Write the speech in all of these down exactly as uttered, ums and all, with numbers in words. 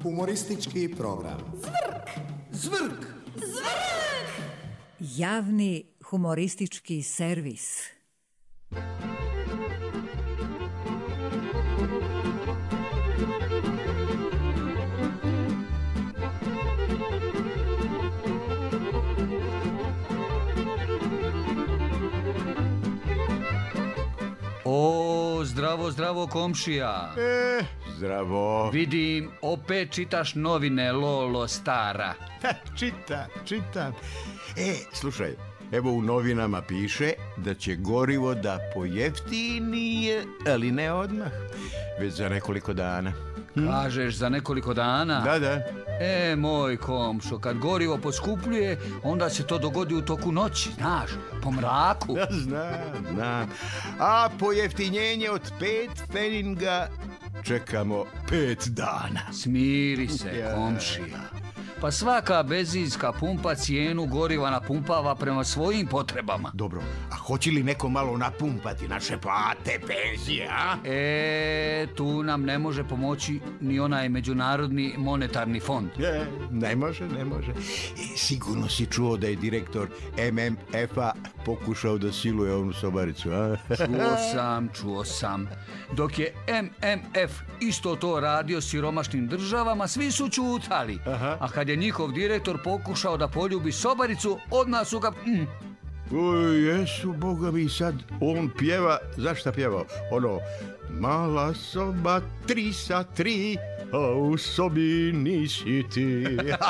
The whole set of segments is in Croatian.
Humoristički program. Zvrk! Zvrk! Zvrk! Javni humoristički servis. O, zdravo, zdravo komšija. E, zdravo. Vidim, opet čitaš novine, Lolo stara. Čitam, čitam. E, slušaj, evo u novinama piše da će gorivo da pojeftinije, ali ne odmah, već za nekoliko dana. Hm? Kažeš za nekoliko dana? Da, da. E, moj komšo, kad gorivo poskupljuje, onda se to dogodi u toku noći, znaš, po mraku. Da, znam, znam. A pojeftinjenje od pet pfeninga čekamo pet dana. Smiri se, ja. komšija. Pa svaka benzinska pumpa cijenu goriva napumpava prema svojim potrebama. Dobro, a hoće li neko malo napumpati naše plate, penzije, a? E, tu nam ne može pomoći ni onaj međunarodni monetarni fond. E, ne može, ne može. E, sigurno si čuo da je direktor M M F-a pokušao da siluje onu sobaricu, a? Čuo sam, čuo sam. Dok je M M F isto to radio siromašnim državama, svi su čutali. Aha. A kad je njihov direktor pokušao da poljubi sobaricu, odmah su ga... Mm. Oj, jesu, boga mi, sad on pjeva, zašta pjevao? Ono, mala soba, tri sa tri, a u sobi nisi ti.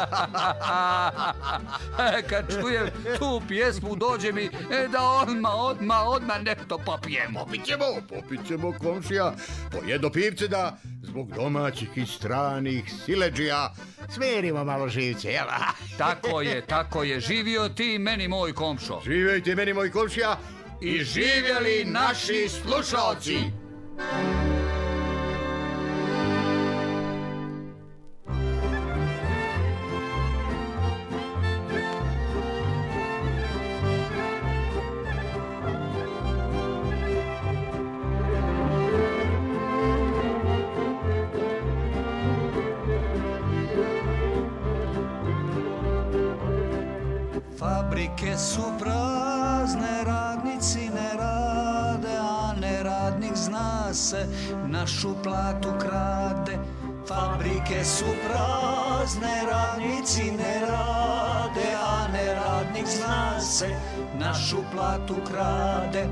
Kad čujem tu pjesmu, dođe mi e, da odmah, odmah, odmah nešto popijemo. Popit ćemo, popit ćemo, komšija, po jedno pivce da zbog domaćih i stranih sileđija smerimo malo živce, jel? Tako je, tako je, živio ti meni moj komšo. Živjejte meni moj komšija I živjeli naši slušalci. Fabrike su prazne, radnici ne rade, a neradnik zna se, našu platu krade. Fabrike su prazne, radnici ne rade, a neradnik zna se, našu platu krade.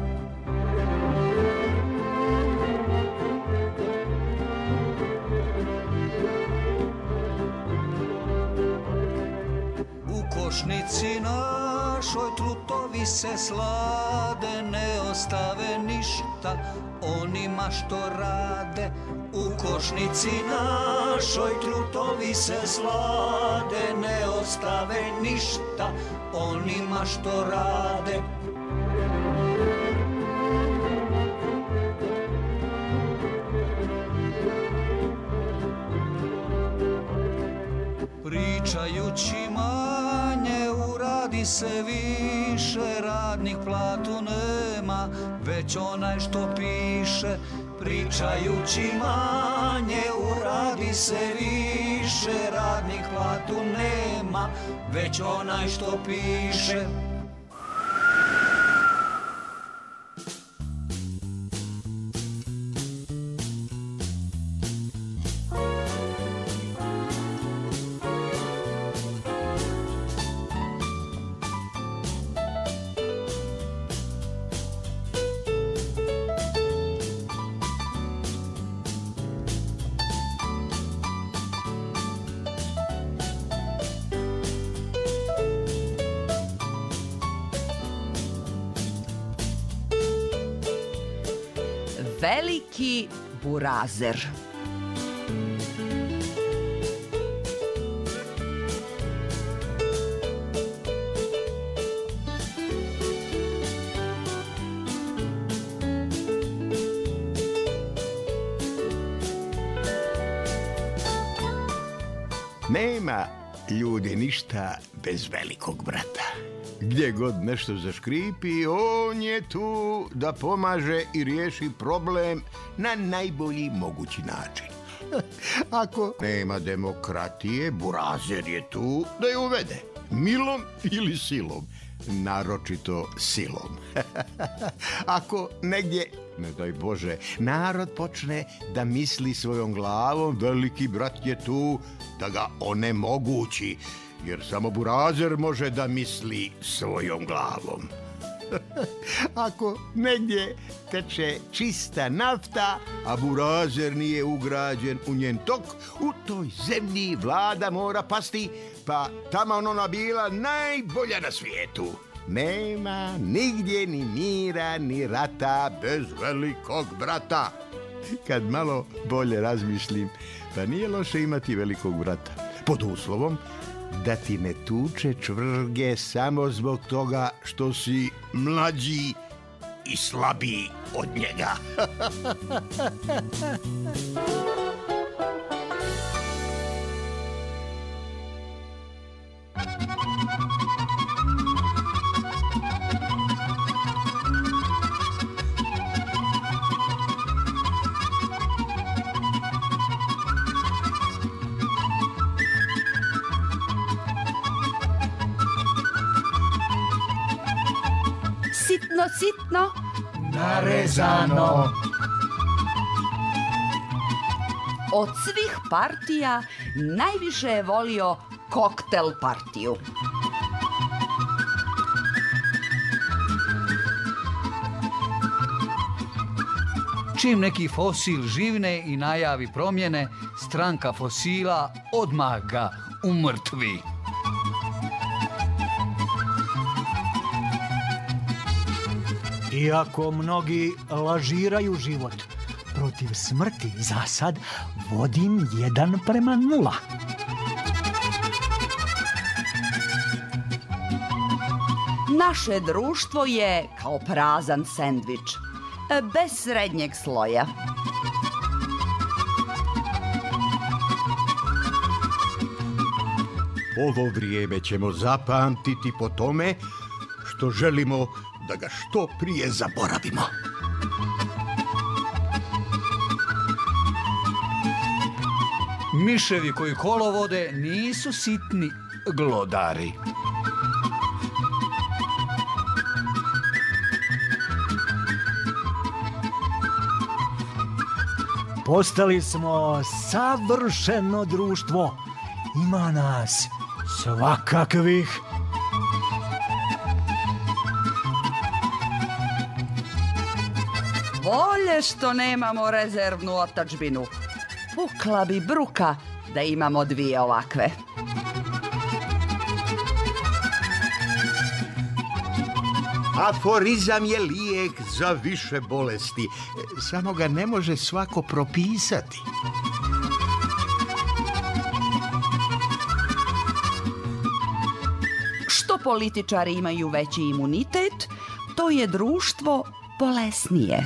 Košnici našoj trutovi se slade, ne ostave ništa onima što rade. U košnici našoj trutovi se slade, ne ostave ništa onima što rade. Pričajući manje uradi se više, radnik platu nema, već onaj što piše. Pričajući manje uradi se više, radnik platu nema, već onaj što piše. Veliki burazer. Nema ljudi ništa bez velikog brata. Gdje god nešto zaškripi, on je tu da pomaže i riješi problem na najbolji mogući način. Ako nema demokratije, Burazer je tu da je uvede. Milom ili silom. Naročito silom. Ako negdje, ne daj Bože, narod počne da misli svojom glavom, veliki brat je tu da ga onemogući, jer samo Burazer može da misli svojom glavom. Ako negdje teče čista nafta, a Burazer nije ugrađen u njen tok, u toj zemlji vlada mora pasti, pa tamo ona bila najbolja na svijetu. Nema nigdje ni mira ni rata bez velikog brata. Kad malo bolje razmislim, pa nije loše imati velikog brata. Pod uslovom da ti ne tuče čvrge samo zbog toga što si mlađi i slabiji od njega. Sitno, sitno. Narezano. Od svih partija najviše je volio koktel partiju. Čim neki fosil živne i najavi promjene, stranka fosila odmah ga umrtvi. Iako mnogi lažiraju život, protiv smrti za sad vodim jedan prema nula. Naše društvo je kao prazan sendvič, bez srednjeg sloja. Ovo vrijeme ćemo zapamtiti po tome što želimo da ga što prije zaboravimo. Miševi koji kolo vode nisu sitni glodari. Postali smo savršeno društvo. Ima nas svakakvih. Bolje što nemamo rezervnu otadžbinu. Pukla bi bruka da imamo dvije ovakve. Aforizam je lijek za više bolesti. Samo ga ne može svako propisati. Što političari imaju veći imunitet, to je društvo bolesnije.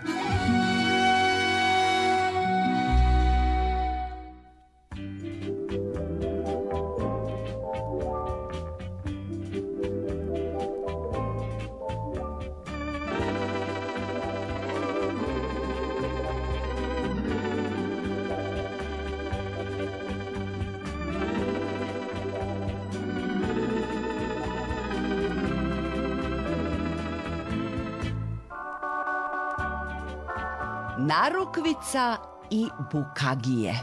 Narukvica i Bukagije.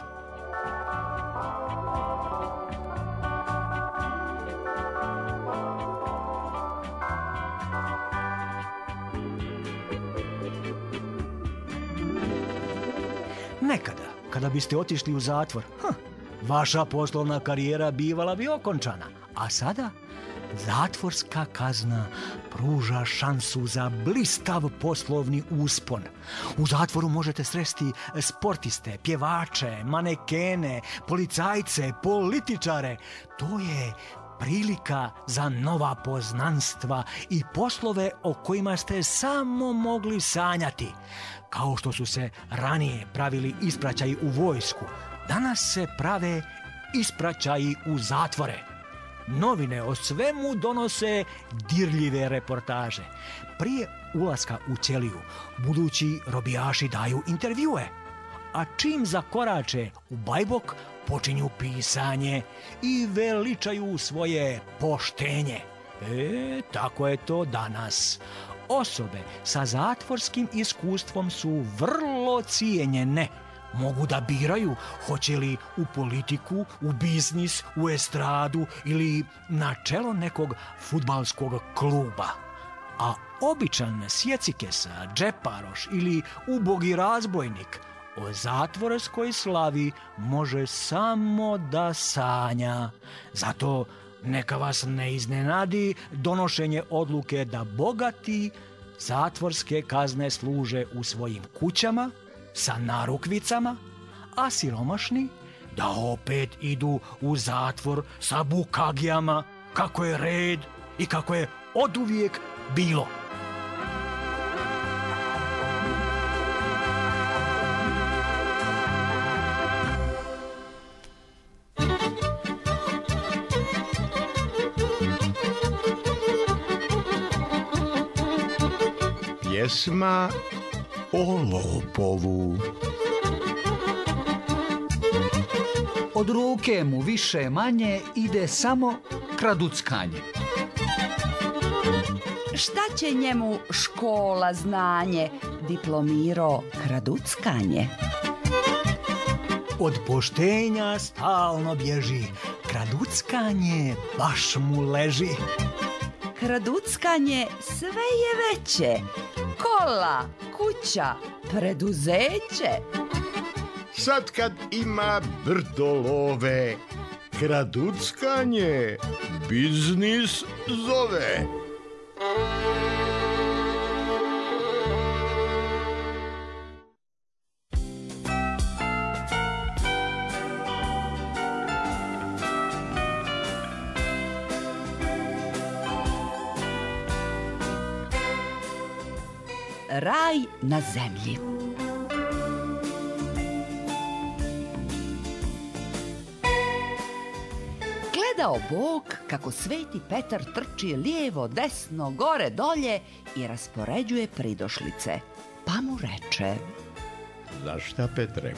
Nekada, kada biste otišli u zatvor, hm, vaša poslovna karijera bivala bi okončana. A sada zatvorska kazna pruža šansu za blistav poslovni uspon. U zatvoru možete sresti sportiste, pjevače, manekene, policajce, političare. To je prilika za nova poznanstva i poslove o kojima ste samo mogli sanjati. Kao što su se ranije pravili ispraćaji u vojsku, danas se prave ispraćaji u zatvore. Novine o svemu donose dirljive reportaže. Prije ulaska u ćeliju budući robijaši daju intervjue, a čim zakorače u Bajbok, počinju pisanje i veličaju svoje poštenje. E, tako je to danas. Osobe sa zatvorskim iskustvom su vrlo cijenjene. Mogu da biraju hoće li u politiku, u biznis, u estradu ili na čelo nekog fudbalskog kluba. A običan sjecikesa, džeparoš ili ubogi razbojnik o zatvorskoj slavi može samo da sanja. Zato neka vas ne iznenadi donošenje odluke da bogati zatvorske kazne služe u svojim kućama sa narukvicama, a siromašni da opet idu u zatvor sa bukagijama, kako je red i kako je oduvijek bilo. Pjesma o lopovu. Od ruke mu više manje ide samo kraduckanje. Šta će njemu škola znanje, diplomirao kraduckanje? Od poštenja stalno bježi, kraduckanje baš mu leži. Kraduckanje sve je veće, kola, kuća, preduzeće. Sad kad ima brdo love, kraduckanje biznis zove. Raj na zemlji. Gledao Bog kako Sveti Petar trči lijevo, desno, gore, dolje i raspoređuje pridošlice. Pa mu reče: Zašta, Petre?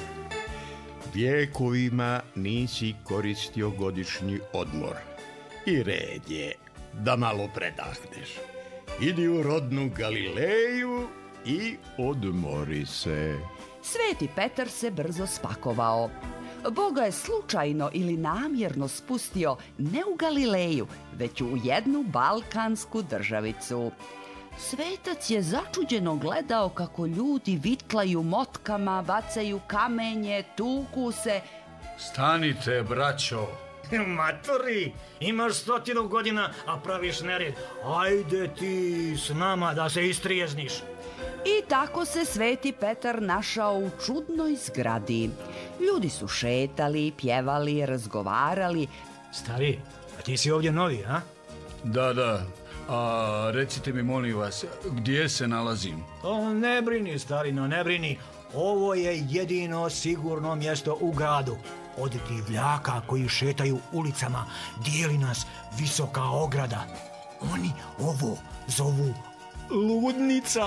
Vjekovima nisi koristio godišnji odmor i red je da malo predahneš. Idi u rodnu Galileju i odmori se. Sveti Petar se brzo spakovao. Bog ga je slučajno ili namjerno spustio ne u Galileju, već u jednu balkansku državicu. Svetac je začuđeno gledao kako ljudi vitlaju motkama, bacaju kamenje, tuku se. Stanite, braćo. Matori, imaš stotinu godina, a praviš nered. Ajde ti s nama da se istrijezniš. I tako se Sveti Petar našao u čudnoj zgradi. Ljudi su šetali, pjevali, razgovarali. Stari, a ti si ovdje novi, a? Da, da. A recite mi, molim vas, gdje se nalazim? O, ne brini, starino, ne brini. Ovo je jedino sigurno mjesto u gradu. Od divljaka koji šetaju ulicama dijeli nas visoka ograda. Oni ovo zovu ludnica.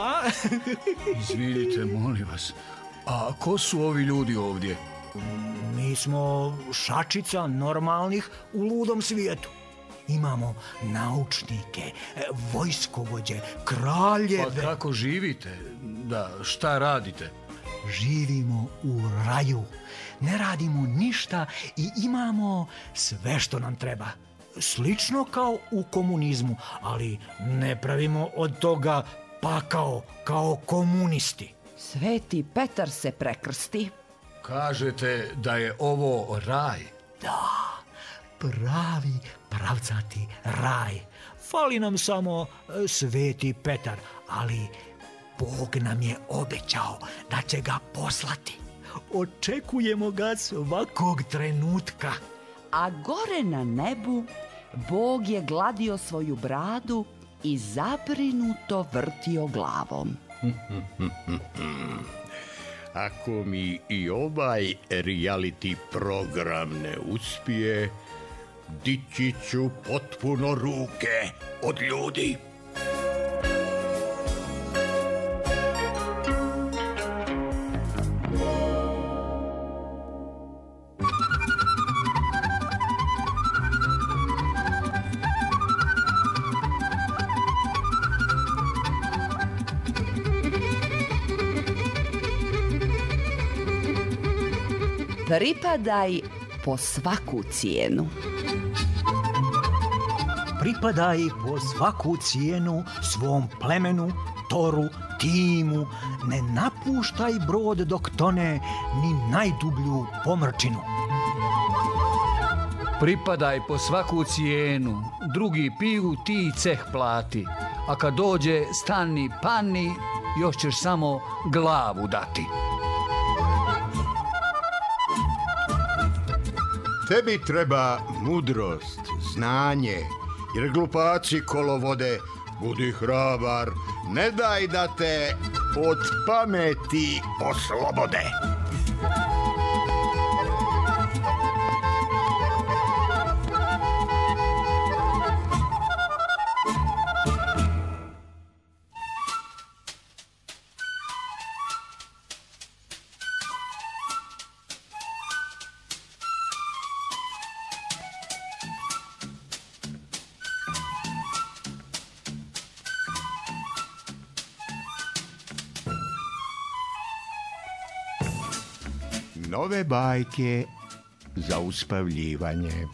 Izvinite, molim vas. A ko su ovi ljudi ovdje? Mi smo šačica normalnih u ludom svijetu. Imamo naučnike, vojskovođe, kraljeve. Pa kako živite? Da, šta radite? Živimo u raju. Ne radimo ništa i imamo sve što nam treba. Slično kao u komunizmu, ali ne pravimo od toga pakao kao komunisti. Sveti Petar se prekrsti. Kažete da je ovo raj? Da, pravi pravcati raj. Fali nam samo Sveti Petar, ali Bog nam je obećao da će ga poslati. Očekujemo ga svakog trenutka. A gore na nebu Bog je gladio svoju bradu i zabrinuto vrtio glavom. Ako mi i ovaj reality program ne uspije, dići ću potpuno ruke od ljudi. Pripadaj po svaku cijenu. Pripadaj po svaku cijenu svom plemenu, toru, timu. Ne napuštaj brod dok tone ni najdublju pomrčinu. Pripadaj po svaku cijenu, drugi piju, ti ceh plati. A kad dođe stani pani, još ćeš samo glavu dati. Tebi treba mudrost, znanje, jer glupaci kolo vode. Budi hrabar, ne daj da te od pameti oslobode. Nove bajke za uspavljivanje.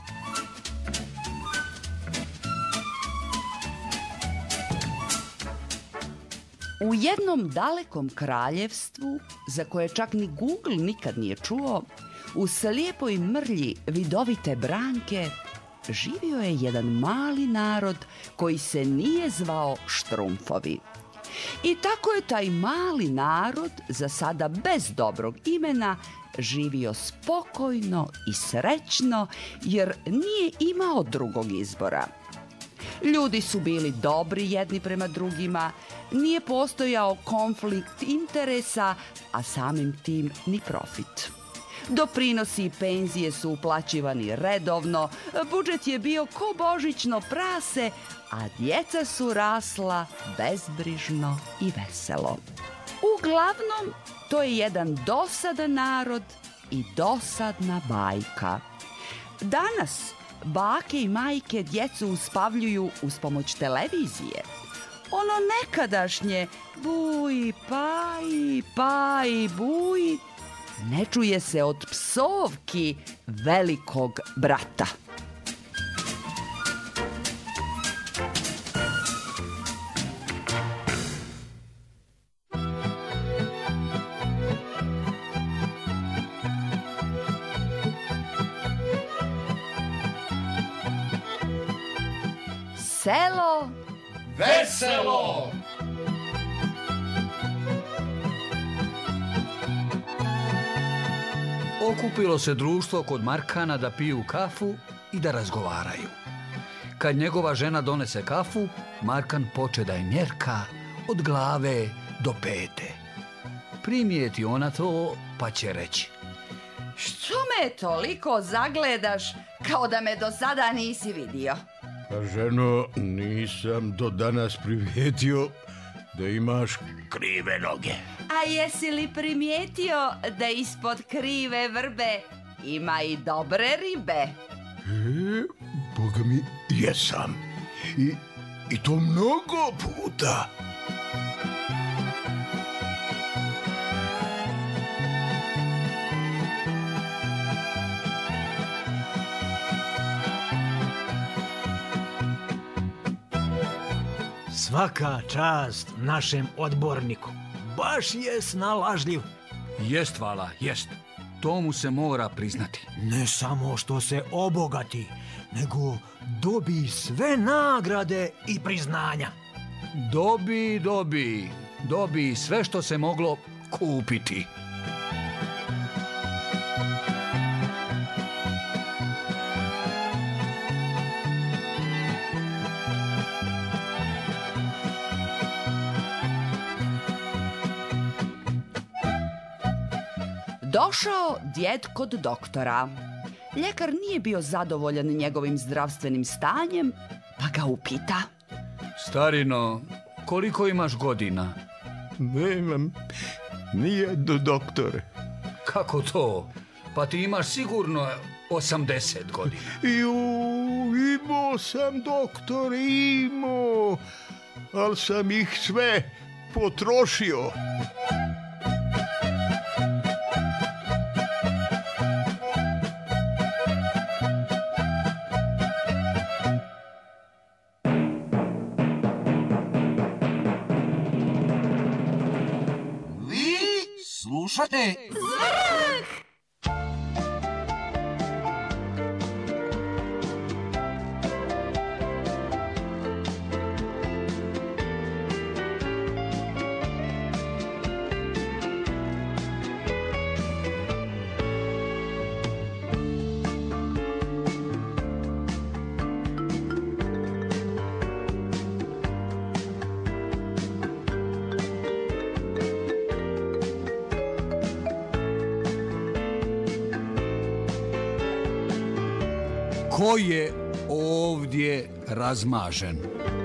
U jednom dalekom kraljevstvu, za koje čak ni Google nikad nije čuo, u slijepoj mrlji vidovite branke, živio je jedan mali narod koji se nije zvao Štrumfovi. I tako je taj mali narod, za sada bez dobrog imena, živio spokojno i srećno jer nije imao drugog izbora. Ljudi su bili dobri jedni prema drugima, nije postojao konflikt interesa, a samim tim ni profit. Doprinosi i penzije su uplaćivani redovno, budžet je bio ko božićno prase, a djeca su rasla bezbrižno i veselo. Uglavnom, to je jedan dosadan narod i dosadna bajka. Danas bake i majke djecu uspavljuju uz pomoć televizije. Ono nekadašnje buj, paj, paj, buj ne čuje se od psovki velikog brata. Selo Veselo! Okupilo se društvo kod Markana da piju kafu i da razgovaraju. Kad njegova žena donese kafu, Markan poče da je mjerka od glave do pete. Primijeti ona to, pa će reći: što me toliko zagledaš kao da me do sada nisi vidio? Pa ženo, nisam do danas primijetio da imaš krive noge. A jesi li primijetio da ispod krive vrbe ima i dobre ribe? E, boga mi, jesam. I, i to mnogo puta. Svaka čast našem odborniku. Baš je snalažljiv. Jest, hvala, jest. To mu se mora priznati. Ne samo što se obogati, nego dobi sve nagrade i priznanja. Dobi, dobi, dobi sve što se moglo kupiti. Došao djed kod doktora. Ljekar nije bio zadovoljan njegovim zdravstvenim stanjem, pa ga upita: Starino, koliko imaš godina? Nemam nijednu, doktore. Kako to? Pa ti imaš sigurno osamdeset godina. Ju, imao sam, doktore, imao, ali sam ih sve potrošio. Slušate? Ko je ovdje razmažen?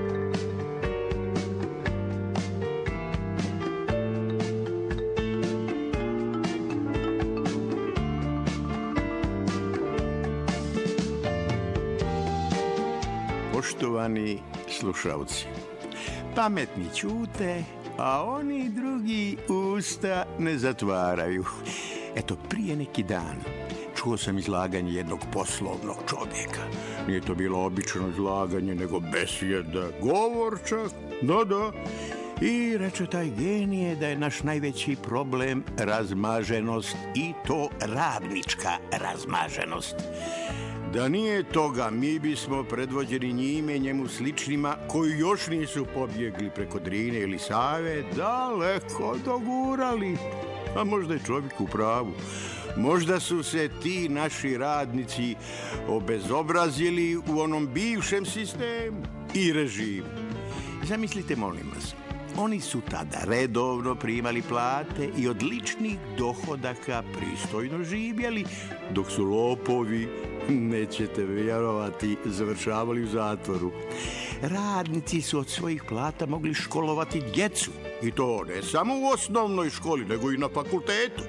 Poštovani slušalci, pametni ćute, a oni drugi usta ne zatvaraju. Eto, prije neki dan čuo sam izlaganje jednog poslovnog čovjeka. Nije to bilo obično izlaganje, nego besjeda, govor čak, da, da. I reče taj genije da je naš najveći problem razmaženost, i to radnička razmaženost. Da nije toga, mi bismo predvođeni njime, njemu sličnima, koji još nisu pobjegli preko Drine ili Save, daleko dogurali. A možda je čovjek u pravu. Možda su se ti naši radnici obezobrazili u onom bivšem sistemu i režimu. Zamislite, molim vas, oni su tada redovno primali plate i od ličnih dohodaka pristojno živjeli, dok su lopovi, nećete vjerovati, završavali u zatvoru. Radnici su od svojih plata mogli školovati djecu, i to ne samo u osnovnoj školi, nego i na fakultetu.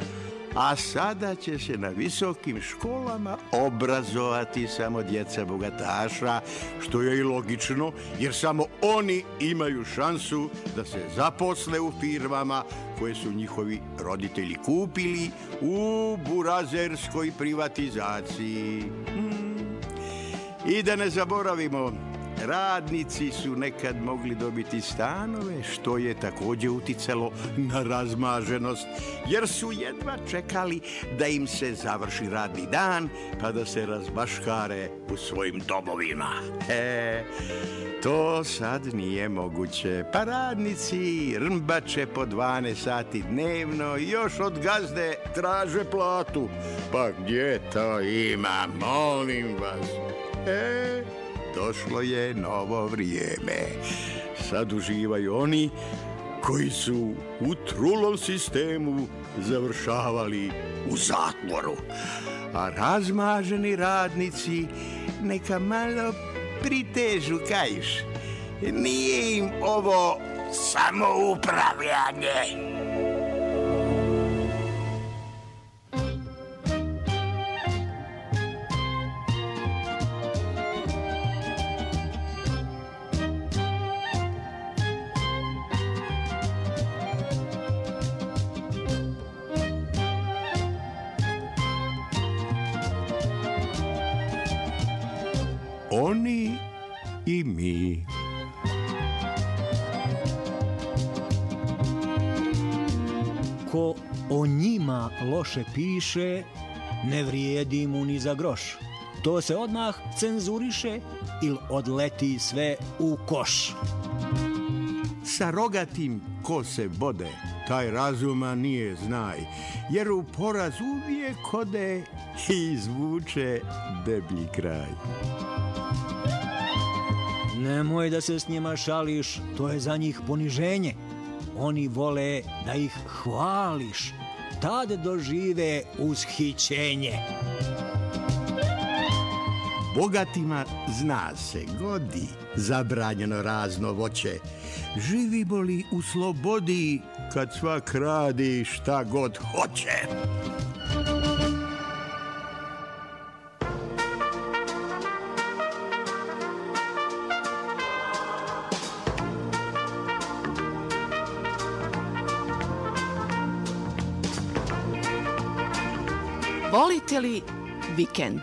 A sada će se na visokim školama obrazovati samo djeca bogataša, što je i logično, jer samo oni imaju šansu da se zaposle u firmama koje su njihovi roditelji kupili u burazerskoj privatizaciji. Hmm. I da ne zaboravimo, radnici su nekad mogli dobiti stanove, što je također uticalo na razmaženost, jer su jedva čekali da im se završi radni dan, pa da se razbaškare u svojim domovima. E, to sad nije moguće. Pa radnici rmbače po dvanaest sati dnevno i još od gazde traže platu. Pa gdje to ima, molim vas? E, došlo je novo vrijeme. Sad uživaju oni koji su u trulom sistemu završavali u zatvoru. A razmaženi radnici neka malo pritežu, kajiš. Nije im ovo samoupravljanje. Oni i mi. Ko o njima loše piše, ne vrijedi mu ni za groš. To se odmah cenzuriše ili odleti sve u koš. Sa rogatim ko se bode, taj razuma nije znaj, jer u poraz uvijek ode i izvuče deblji kraj. Nemoj da se s njima šališ, to je za njih poniženje. Oni vole da ih hvališ, tad dožive ushićenje. Bogatima zna se, godi zabranjeno razno voće. Živimo li u slobodi kad svak radi šta god hoće? Volite li vikend?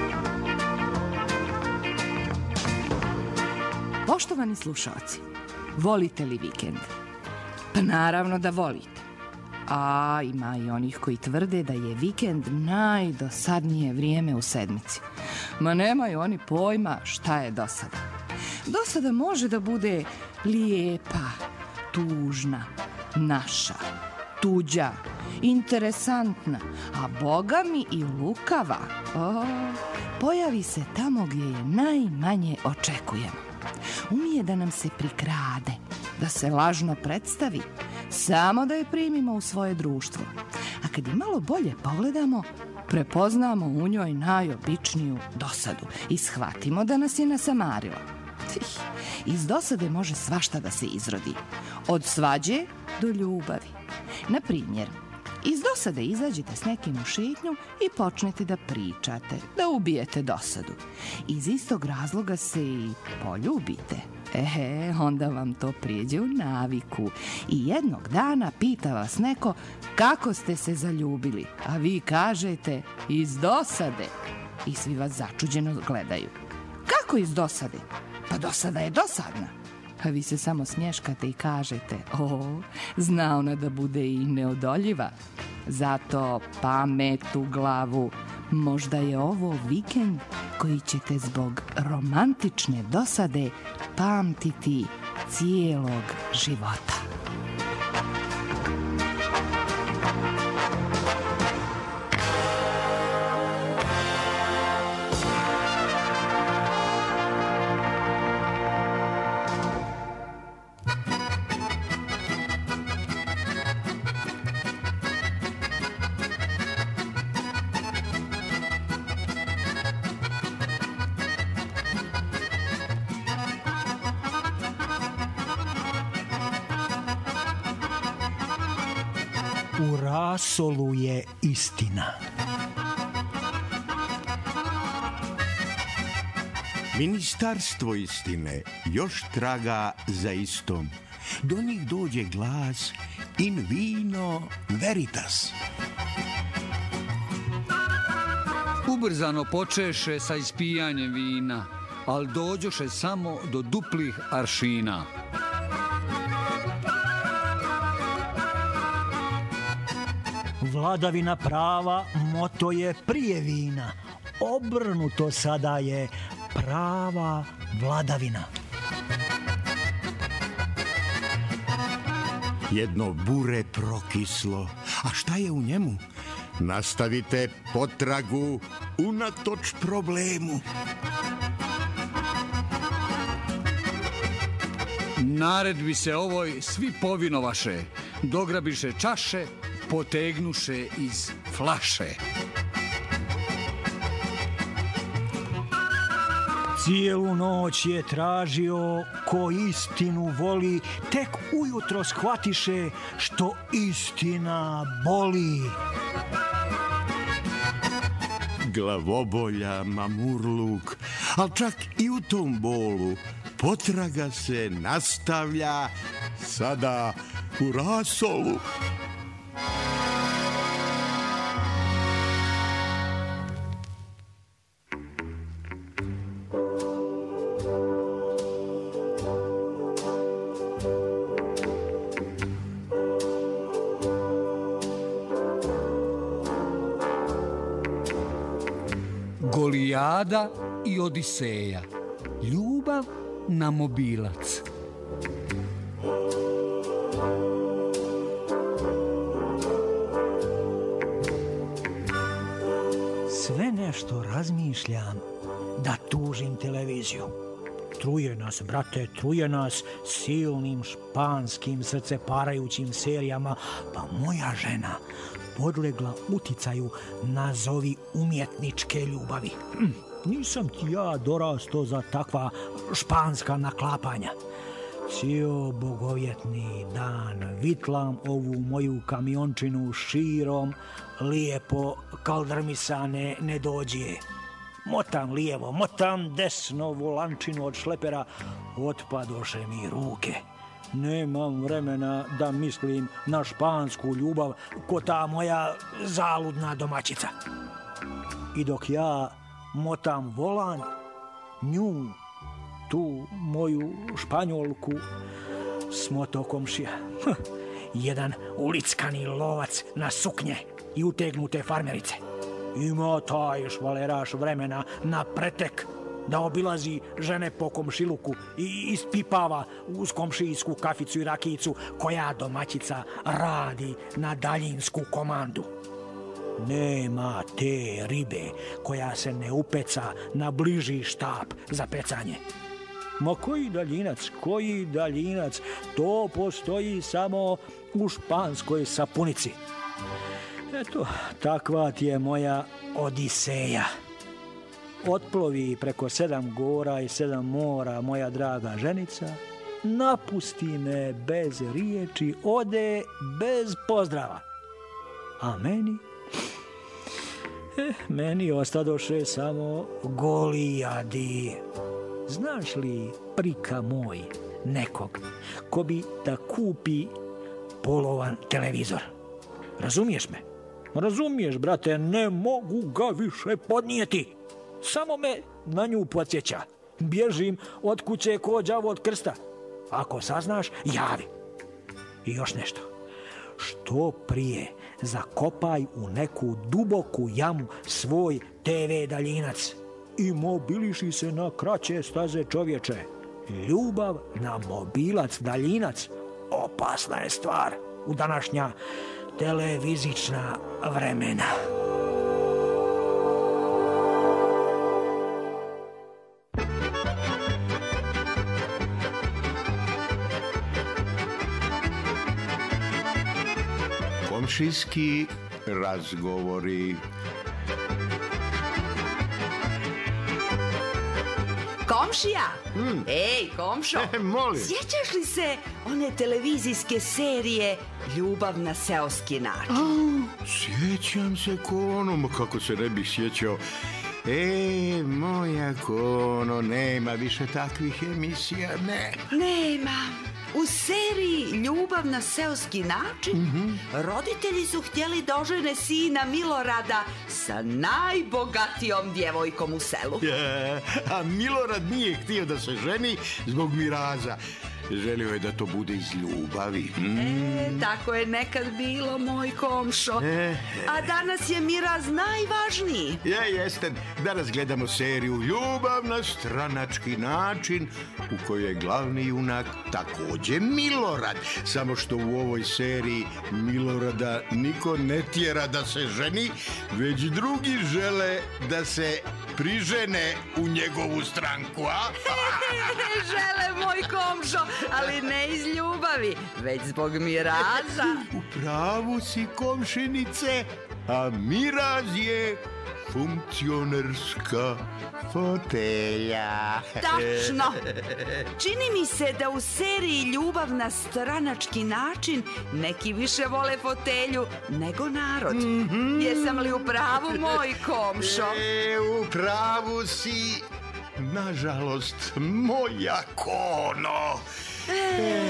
Poštovani slušalci, volite li vikend? Pa naravno da volite. A ima i onih koji tvrde da je vikend najdosadnije vrijeme u sedmici. Ma nemaju oni pojma šta je dosada. Dosada može da bude lijepa, tužna, naša, tuđa, interesantna, a boga mi i lukava. O, pojavi se tamo gdje je najmanje očekujemo. Umije da nam se prikrade, da se lažno predstavi, samo da je primimo u svoje društvo. A kad je malo bolje pogledamo, prepoznamo u njoj najobičniju dosadu i shvatimo da nas je nasamarila. Iz dosade može svašta da se izrodi, od svađe do ljubavi. Na primjer, iz dosade izađete s nekim u šetnju i počnete da pričate, da ubijete dosadu. Iz istog razloga se i poljubite. Ehe, onda vam to prijeđe u naviku. I jednog dana pita vas neko kako ste se zaljubili, a vi kažete iz dosade. I svi vas začuđeno gledaju. Kako iz dosade? Pa dosada je dosadna. A vi se samo smješkate i kažete, o, zna ona da bude i neodoljiva. Zato pamet u glavu, možda je ovo vikend koji ćete zbog romantične dosade pamtiti cijelog života. U rasolu je istina. Ministarstvo istine još traga za istom. Do njih dođe glas in vino veritas. Ubrzano počeše sa ispijanjem vina, al dođoše samo do duplih aršina. Vladavina prava moto je prije vina. Obrnuto sada je prava vladavina. Jedno bure prokislo. A šta je u njemu? Nastavite potragu unatoč problemu. Naredbi se ovoj svi povinovaše, dograbiše čaše, potegnuše iz flaše. Cijelu noć je tražio ko istinu voli, tek ujutro shvatiše što istina boli. Glavobolja, mamurluk, ali čak i u tom bolu potraga se nastavlja sada u rasolu. Golijada i Odiseja. Ljubav na mobilac. Sve nešto razmišljam da tužim televiziju. Truje nas, brate, truje nas silnim španskim srceparajućim serijama, pa moja žena podlegla uticaju nazovi umjetničke ljubavi. Hm, nisam ti ja dorasto za takva španska naklapanja. Cijel bogovjetni dan vitlam ovu moju kamiončinu širom, lijepo kaldrmisane ne dođe. Motam lijevo, motam desno volančinu od šlepera, otpadoše mi ruke. Nemam vremena da mislim na špansku ljubav ko ta moja zaludna domaćica. I dok ja motam volan, nju, tu moju Španjolku, smo to, komšija. Hm. Jedan ulickani lovac na suknje i utegnute farmerice. Ima taj švaleraš vremena na pretek da obilazi žene po komšiluku i ispipava uz komšijsku kaficu i rakijicu koja domaćica radi na daljinsku komandu. Nema te ribe koja se ne upeca na bliži štap za pecanje. Ma koji daljinac, koji daljinac, to postoji samo u španskoj sapunici. Eto, takva ti je moja odiseja. Otplovi preko sedam gora i sedam mora, moja draga ženica, napusti me bez riječi, ode bez pozdrava. A meni, eh, meni ostadoše samo Golijadi. Znaš li, prika moj, nekog ko bi da kupi polovan televizor? Razumiješ me? Razumiješ, brate, ne mogu ga više podnijeti. Samo me na nju podsjeća. Bježim od kuće ko đavo od krsta. Ako saznaš, javi. I još nešto. Što prije zakopaj u neku duboku jamu svoj te ve daljinac i mobiliši se na kraće staze, čovječe. Ljubav na mobilac daljinac opasna je stvar u današnja televizična vremena. Komšijski razgovori. Komšija? Mm. Ej, komšo, E, molim. sjećaš li se one televizijske serije Ljubav na seoski način? A, sjećam se Kono, kako se ne bih sjećao. E, moja Kono, nema više takvih emisija, ne. Nema. U seriji Ljubav na seoski način mm-hmm. roditelji su htjeli da ožene sina Milorada sa najbogatijom djevojkom u selu. Ja, a Milorad nije htio da se ženi zbog miraza. Želio je da to bude iz ljubavi. Mm. E, tako je nekad bilo, moj komšo. E. A danas je miraz najvažniji. Ja, jeste. Danas gledamo seriju Ljubav na stranački način, u kojoj je glavni junak također Milorad. Samo što u ovoj seriji Milorada niko ne tjera da se ženi, već drugi žele da se prižene u njegovu stranku, a? Žele, moj komšo, ali ne iz ljubavi, već zbog miraza. U pravu si, komšinice, a miraz je funkcionerska fotelja. Tačno. Čini mi se da u seriji Ljubav na stranački način neki više vole fotelju nego narod. Mm-hmm. Jesam li u pravu, moj komšo? E, u pravu si, nažalost, moja Kono. E.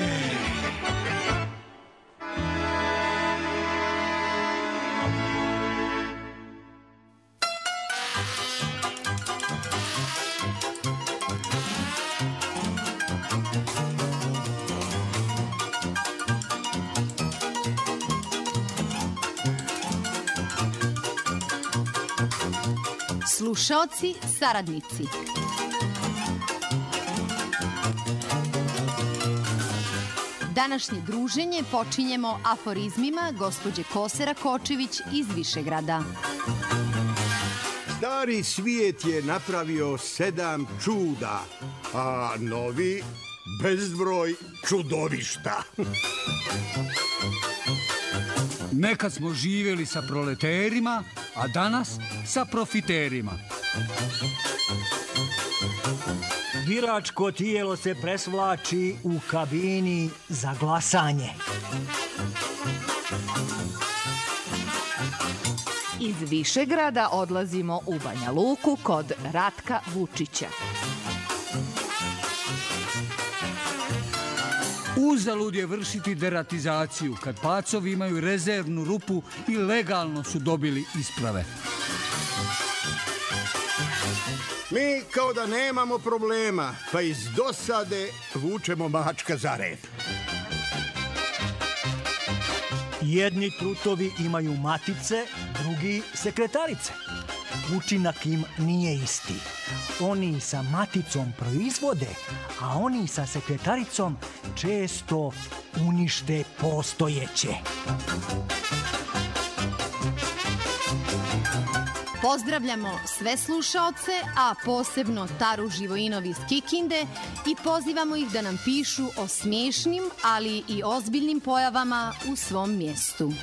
Slušaoci, saradnici. Današnje druženje počinjemo aforizmima gospođe Kosera Kočević iz Višegrada. Stari svijet je napravio sedam čuda, a novi bezbroj čudovišta. Nekad smo živjeli sa proleterima, a danas sa profiterima. Biračko tijelo se presvlači u kabini za glasanje. Iz Višegrada odlazimo u Banja Luku kod Ratka Vučića. Uzalud je vršiti deratizaciju kad pacovi imaju rezervnu rupu i legalno su dobili isprave. Mi kao da nemamo problema, pa iz dosade vučemo mačka za rep. Jedni trutovi imaju matice, drugi sekretarice. Učinak im nije isti. Oni sa maticom proizvode, a oni sa sekretaricom često unište postojeće. Pozdravljamo sve slušaoce, a posebno Taru Živojinov iz Kikinde i pozivamo ih da nam pišu o smiješnim, ali i ozbiljnim pojavama u svom mjestu.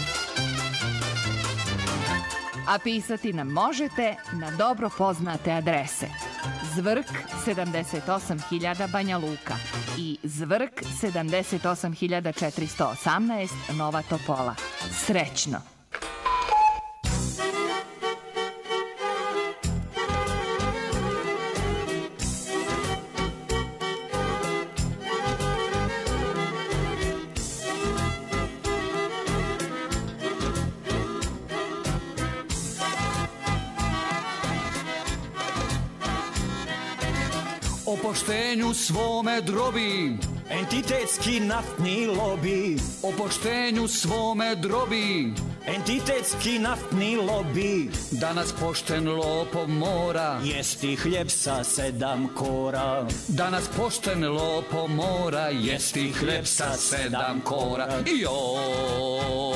A pisati nam možete na dobro poznate adrese: Zvrk sedamdeset osam hiljada Banja Luka i Zvrk sedamdeset osam hiljada četiristo osamnaest Nova Topola. Srećno! O poštenju svome drobi, Entitetski naftni lobi, o poštenju svome drobi, entitetski naftni lobi, danas pošten lopov mora, jesti hljeb sa sedam kora. danas pošten lopov mora, jesti hljeb sa sedam kora. Joj!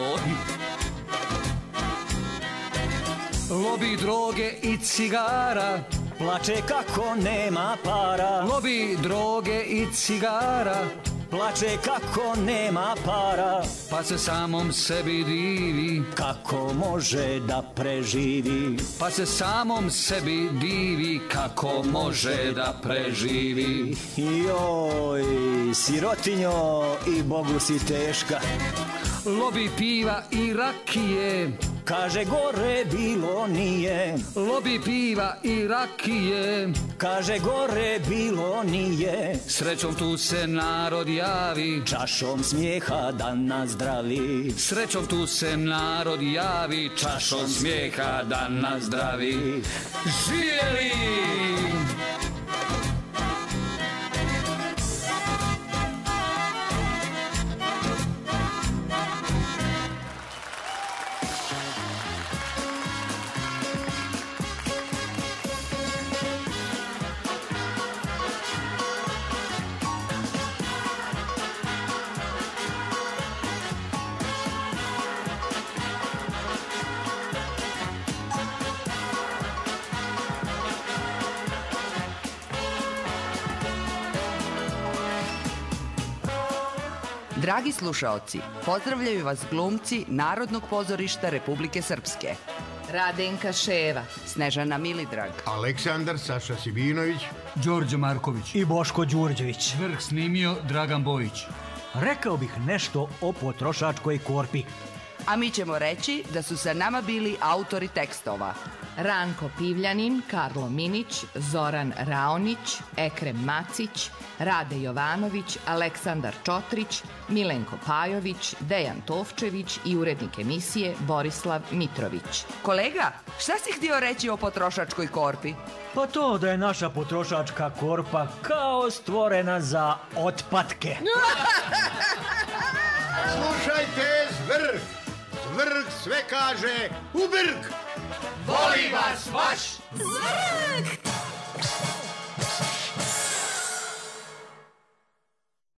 Lobi droge i cigara, Plače kako nema para, lobi droge i cigara, plače kako nema para, pa se samom sebi divi, kako može da preživi. pa se samom sebi divi, kako može da preživi. Joj, sirotinjo, i Bogu si teška. Lobi piva i rakije, Kaže gore bilo nije, lobi piva i rakije, kaže gore bilo nije. srećom tu se narod javi, Čašom smijeha da nas zdravi. srećom tu se narod javi, čašom smijeha da nas zdravi. Živjeli! Dragi slušaoci, pozdravljaju vas glumci Narodnog pozorišta Republike Srpske. Radenka Ševa, Snežana Milidrag, Aleksandar Saša Sibinović, Đorđe Marković. I Boško Đurđević. Vrh snimio Dragan Bojić. Rekao bih nešto o potrošačkoj korpi. a mi ćemo reći da su sa nama bili autori tekstova. Ranko Pivljanin, Karlo Minić, Zoran Raonić, Ekrem Macić, Rade Jovanović, Aleksandar Čotrić, Milenko Pajović, Dejan Tovčević i urednik emisije Borislav Mitrović. Kolega, šta si htio reći o potrošačkoj korpi? Pa to da je naša potrošačka korpa kao stvorena za otpatke. Slušajte Zvrk, Zvrk sve kaže u brk. Voli vas vaš Zvrk!